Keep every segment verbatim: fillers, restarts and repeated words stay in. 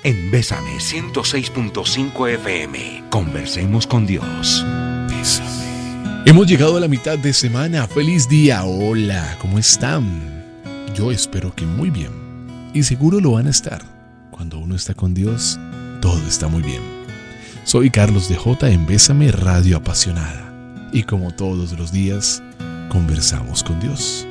en Bésame ciento seis punto cinco F M. Conversemos con Dios. Bésame. Hemos llegado a la mitad de semana. ¡Feliz día! Hola, ¿cómo están? Yo espero que muy bien. Y seguro lo van a estar. Cuando uno está con Dios, todo está muy bien. Soy Carlos de J en Bésame Radio Apasionada. Y como todos los días, conversamos con Dios.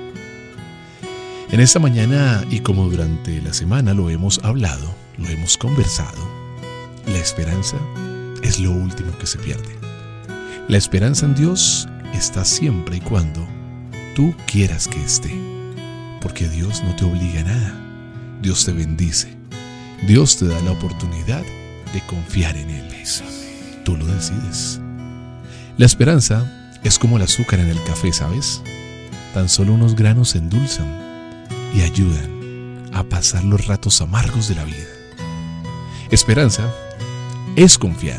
En esta mañana, y como durante la semana lo hemos hablado, lo hemos conversado, la esperanza es lo último que se pierde. La esperanza en Dios está siempre y cuando tú quieras que esté. Porque Dios no te obliga a nada. Dios te bendice. Dios te da la oportunidad de confiar en Él. Tú lo decides. La esperanza es como el azúcar en el café, ¿sabes? Tan solo unos granos endulzan y ayudan a pasar los ratos amargos de la vida. Esperanza es confiar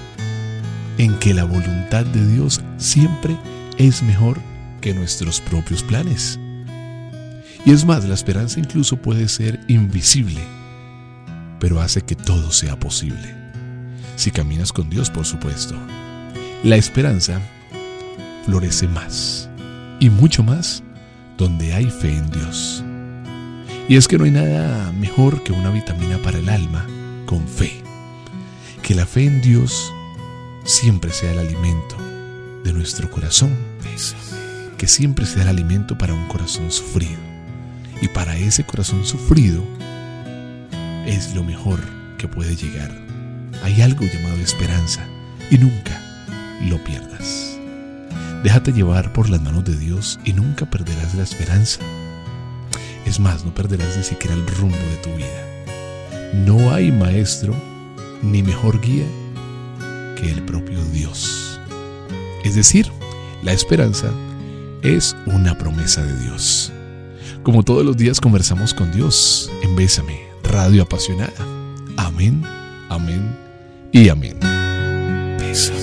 en que la voluntad de Dios siempre es mejor que nuestros propios planes. Y es más, la esperanza incluso puede ser invisible, pero hace que todo sea posible. Si caminas con Dios, por supuesto. La esperanza florece más y mucho más donde hay fe en Dios. Y es que no hay nada mejor que una vitamina para el alma con fe. Que la fe en Dios siempre sea el alimento de nuestro corazón. Que siempre sea el alimento para un corazón sufrido. Y para ese corazón sufrido es lo mejor que puede llegar. Hay algo llamado esperanza y nunca lo pierdas. Déjate llevar por las manos de Dios y nunca perderás la esperanza. Es más, no perderás ni siquiera el rumbo de tu vida. No hay maestro ni mejor guía que el propio Dios. Es decir, la esperanza es una promesa de Dios. Como todos los días conversamos con Dios en Bésame, Radio Apasionada. Amén, amén y amén. Bésame.